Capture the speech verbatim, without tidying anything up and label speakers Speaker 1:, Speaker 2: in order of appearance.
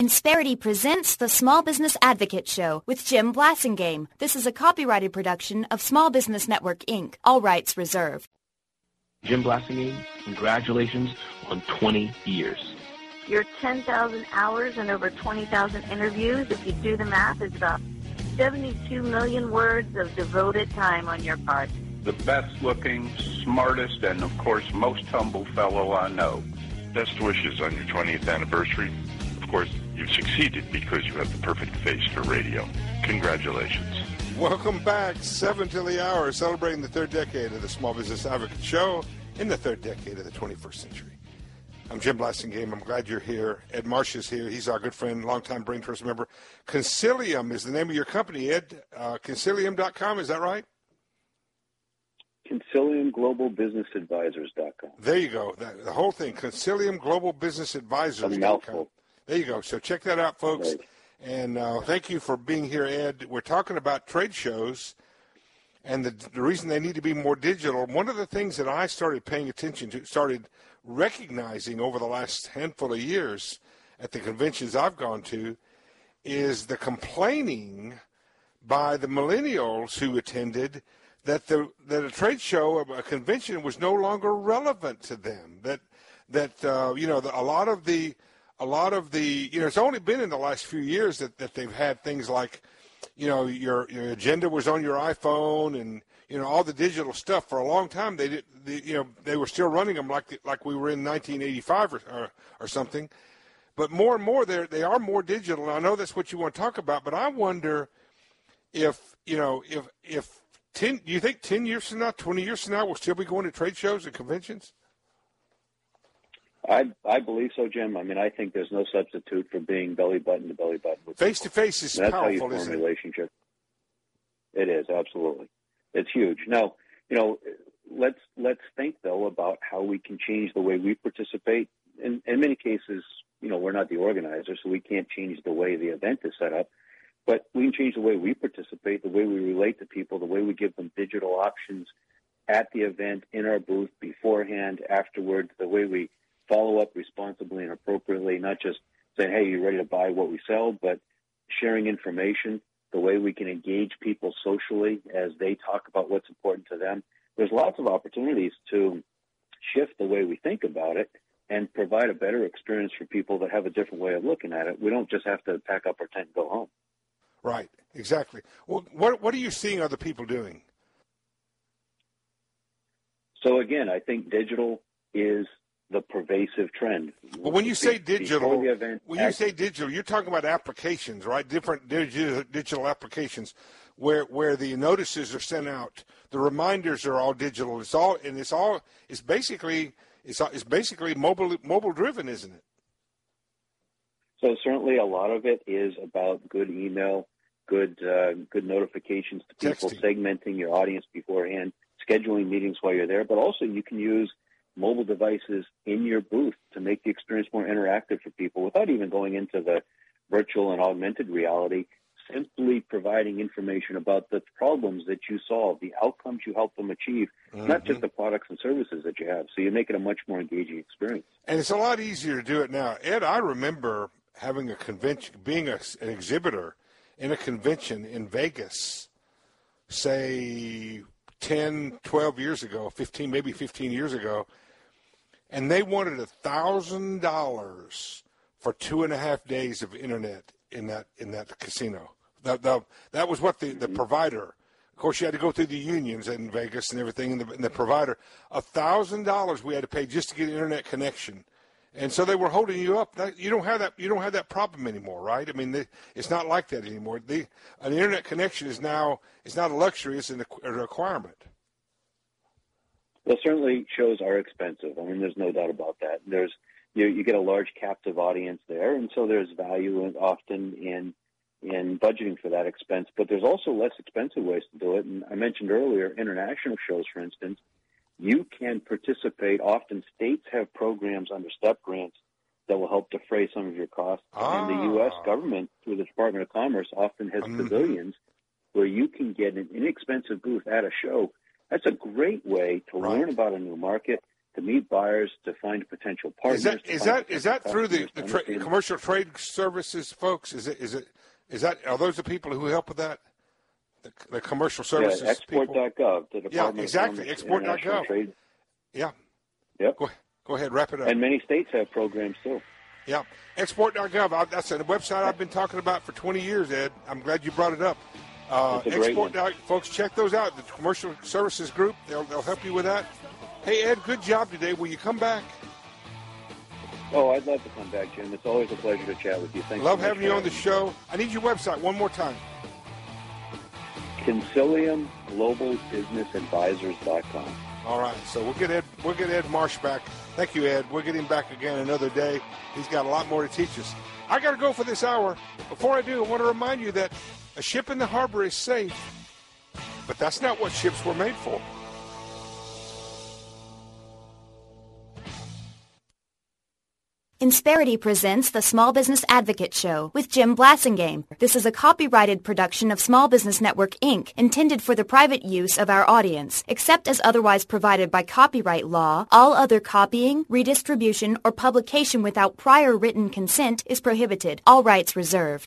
Speaker 1: Insperity presents the Small Business Advocate Show with Jim Blasingame. This is a copyrighted production of Small Business Network, Incorporated. All rights reserved.
Speaker 2: Jim Blasingame, congratulations on twenty years.
Speaker 3: Your ten thousand hours and over twenty thousand interviews, if you do the math, is about seventy-two million words of devoted time on your part.
Speaker 4: The best looking, smartest, and of course most humble fellow I know.
Speaker 5: Best wishes on your twentieth anniversary. Of course, you've succeeded because you have the perfect face for radio. Congratulations.
Speaker 6: Welcome back. Seven till the hour, celebrating the third decade of the Small Business Advocate Show in the third decade of the twenty-first century. I'm Jim Blasingame. I'm glad you're here. Ed Marsh is here. He's our good friend, longtime Brain Trust member. Concilium is the name of your company, Ed. Uh, concilium dot com, is that right?
Speaker 7: Concilium Global Business Advisors dot com.
Speaker 6: There you go. That, the whole thing, Concilium Global Business Advisors dot com. There you go. So check that out, folks.
Speaker 7: Right.
Speaker 6: And uh, thank you for being here, Ed. We're talking about trade shows and the, the reason they need to be more digital. One of the things that I started paying attention to, started recognizing over the last handful of years at the conventions I've gone to, is the complaining by the millennials who attended that the that a trade show, a convention, was no longer relevant to them. That that uh, you know the, a lot of the a lot of the you know it's only been in the last few years that, that they've had things like, you know, your your agenda was on your iPhone and you know all the digital stuff. For a long time they did the, you know they were still running them like like we were in nineteen eighty-five or or, or something. But more and more they they are more digital. And I know that's what you want to talk about, but I wonder if you know if if ten, do you think ten years from now, twenty years from now, we'll still be going to trade shows and conventions?
Speaker 7: I I believe so, Jim. I mean, I think there's no substitute for being belly button to belly button with
Speaker 6: face to face is
Speaker 7: that's
Speaker 6: powerful,
Speaker 7: how you form
Speaker 6: isn't
Speaker 7: a
Speaker 6: it?
Speaker 7: relationship. It is, absolutely. It's huge. Now, you know, let's let's think though about how we can change the way we participate. In in many cases, you know, we're not the organizer, so we can't change the way the event is set up. But we can change the way we participate, the way we relate to people, the way we give them digital options at the event, in our booth, beforehand, afterwards, the way we follow up responsibly and appropriately, not just saying, hey, you ready to buy what we sell, but sharing information, the way we can engage people socially as they talk about what's important to them. There's lots of opportunities to shift the way we think about it and provide a better experience for people that have a different way of looking at it. We don't just have to pack up our tent and go home.
Speaker 6: Right, exactly. Well, what what are you seeing other people doing?
Speaker 7: So again, I think digital is the pervasive trend.
Speaker 6: Well, when you say digital,
Speaker 7: event,
Speaker 6: when you say digital, you're talking about applications, right? Different digital, digital applications where where the notices are sent out, the reminders are all digital. It's all and it's all it's basically it's it's basically mobile mobile driven, isn't it?
Speaker 7: So certainly a lot of it is about good email, good uh, good notifications to people,
Speaker 6: Texting.
Speaker 7: Segmenting your audience beforehand, scheduling meetings while you're there, but also you can use mobile devices in your booth to make the experience more interactive for people without even going into the virtual and augmented reality, simply providing information about the problems that you solve, the outcomes you help them achieve, mm-hmm. not just the products and services that you have. So you make it a much more engaging experience.
Speaker 6: And it's a lot easier to do it now. Ed, I remember having a convention, being a, an exhibitor in a convention in Vegas, say ten, twelve years ago, fifteen, maybe fifteen years ago, and they wanted a thousand dollars for two and a half days of internet in that in that casino. That that, that was what the, the provider. Of course, you had to go through the unions in Vegas and everything, and the, and the provider, a thousand dollars we had to pay just to get an internet connection. And so they were holding you up. That, you don't have that. You don't have that problem anymore, right? I mean, they, it's not like that anymore. The, an internet connection is now it's not a luxury; it's an, a requirement.
Speaker 7: Well, certainly shows are expensive. I mean, there's no doubt about that. There's you, you get a large captive audience there, and so there's value in, often in in budgeting for that expense. But there's also less expensive ways to do it. And I mentioned earlier, international shows, for instance. You can participate. Often states have programs under STEP grants that will help defray some of your costs.
Speaker 6: Ah.
Speaker 7: And the U S government, through the Department of Commerce, often has
Speaker 6: Mm-hmm.
Speaker 7: pavilions where you can get an inexpensive booth at a show. That's a great way to
Speaker 6: Right.
Speaker 7: learn about a new market, to meet buyers, to find potential partners.
Speaker 6: Is that is that is that through the, the tra-
Speaker 7: understand.
Speaker 6: commercial trade services folks? Is it is it is that are those the people who help with that? The, the commercial services
Speaker 7: yeah, export dot gov,
Speaker 6: people?
Speaker 7: the Department
Speaker 6: Yeah, exactly.
Speaker 7: of
Speaker 6: export dot
Speaker 7: International
Speaker 6: gov.
Speaker 7: Trade.
Speaker 6: Yeah.
Speaker 7: Yep.
Speaker 6: Go, go ahead, wrap it up.
Speaker 7: And many states have programs too.
Speaker 6: Yeah, export dot gov. That's a website I've been talking about for twenty years, Ed. I'm glad you brought it up. Uh,
Speaker 7: That's a great
Speaker 6: export.
Speaker 7: one.
Speaker 6: Folks, check those out. The commercial services group, they'll, they'll help you with that. Hey, Ed, good job today. Will you come back?
Speaker 7: Oh, I'd love to come back, Jim. It's always a pleasure to chat with you. Thanks
Speaker 6: Love
Speaker 7: so much
Speaker 6: having you
Speaker 7: for
Speaker 6: on the
Speaker 7: having
Speaker 6: show. I need your website one more time.
Speaker 7: Consilium Global Business Advisors dot com.
Speaker 6: All right, so we'll get Ed. We'll get Ed Marsh back. Thank you, Ed. We'll get him back again another day. He's got a lot more to teach us. I got to go for this hour. Before I do, I want to remind you that a ship in the harbor is safe, but that's not what ships were made for.
Speaker 1: Insperity presents the Small Business Advocate Show with Jim Blasingame. This is a copyrighted production of Small Business Network, Incorporated, intended for the private use of our audience. Except as otherwise provided by copyright law, all other copying, redistribution, or publication without prior written consent is prohibited. All rights reserved.